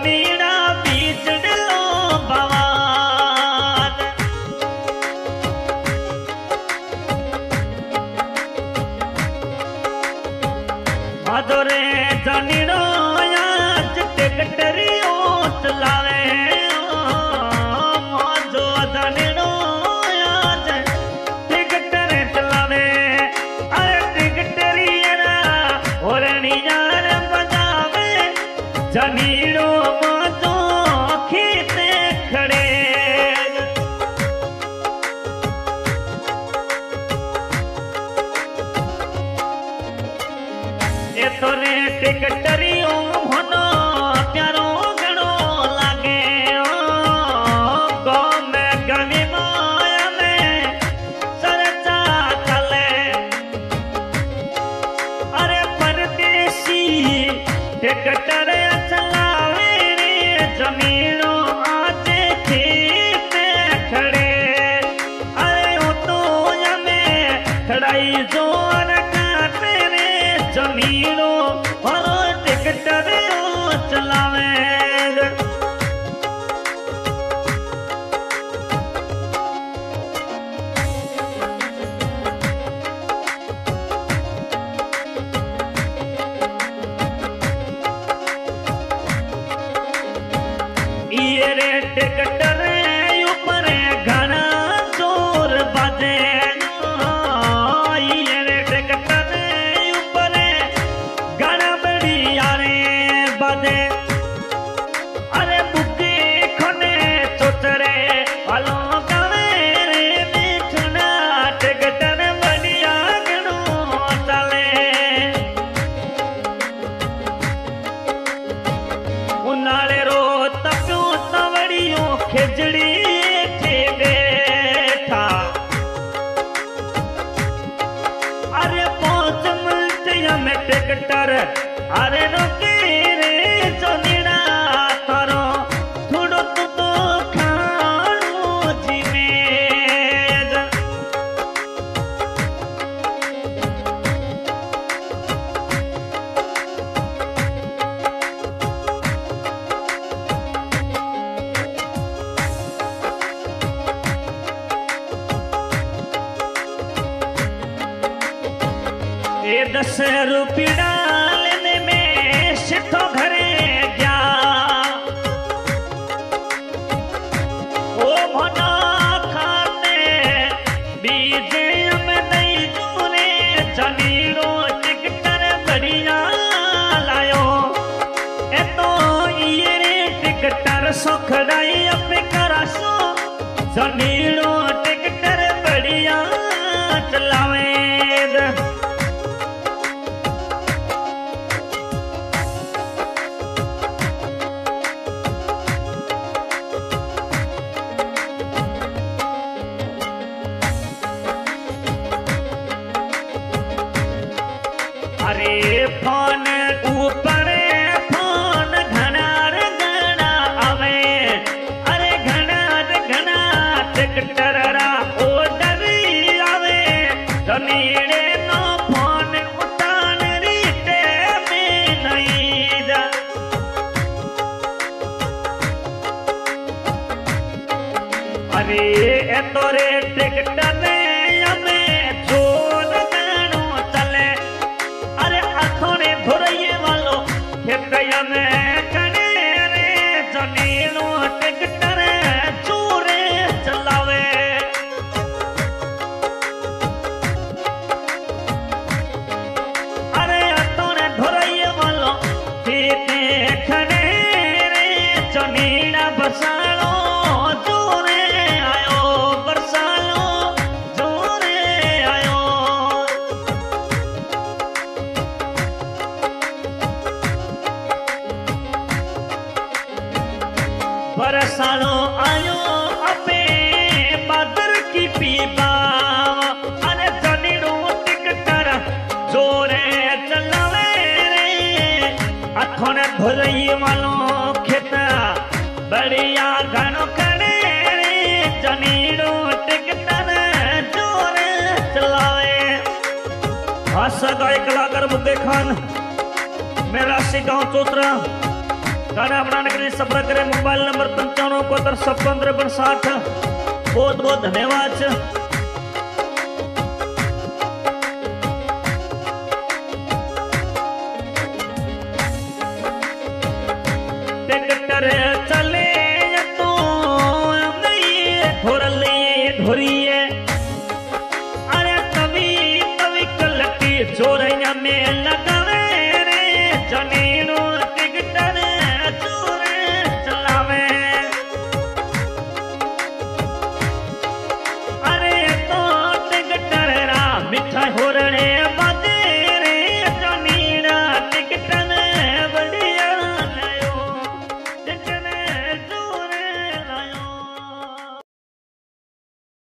जमीना बीच डलो बवाद माधोरे जनीनो आज टिकटरियो चलावे माधो जनीनो आज टिकटर चलावे अरे टिकटरिया होरनी यार बजावे जनीनो माधो खीते खड़े ये तोरे टिकटरियो होनो प्यारो गणो लागे गो में गमी माया में सरचा चले अरे परदेसी टिकटर चलावे जमीनों आज खेते खड़े अरे वो तो यमें खड़ाई जोर काटे रे जमीनों और टिकटर चलावे ये रे टिकटर ऊपर घना जोर बाजे ये रे टिकटर ऊपर घना बढ़िया रे बाजे अरे बुके खने चोचरे वालों गावे रे मिठना टिकटर बढ़िया गणो चले उन्हाळे रो खिचड़ी थे बैठा अरे 5 मिनट में टिकटर अरे रोके रे जनीना करो थोड़ो तो खाणो जिमेद ये 10 रुपया लेने में सिद्धो घरे गया ओ मना खाते बीजे में नहीं दूरे जनीरो टिकटर बढ़िया लायो ए तो ये रे टिकटर सुखदाई अपने करासो जनीरो टिकटर बढ़िया चलावे अरे फोन ऊपर फोन घनार घना आवे अरे घनार घना टिकटर रा ऑर्डर आवे जमीने नो फोन उतान रीते में नहीं जा अरे ए तोरे टिकटर ने हमें जोर गणो चले अरे अथोने धोरये वालो खेतया में कने रे जमीनो टिकटर चूरे चलावे अरे अथोने धोरये वालो खेते खने रे जमीना बसालो जोरे आयो बरसालो जोरे आयो बरसालो आयो अपे बादर की पीबा अरे जनीरो टिकटर जोरे चलावे रे अथोने धोरई वालो खेता बढ़िया घनो खड़े रे जनीरो टिकटर जोरे चलावे हासा गाय कलाकार बुद्दे खान मेरा से गाँव चोतरा गाना बनाने के लिए संपर्क करें मोबाइल नंबर 9571575360। बहुत बहुत धन्यवाद। ट्रैक्टर चले तो धोरिए अरे तभी तभी कलटी जोरिया में लग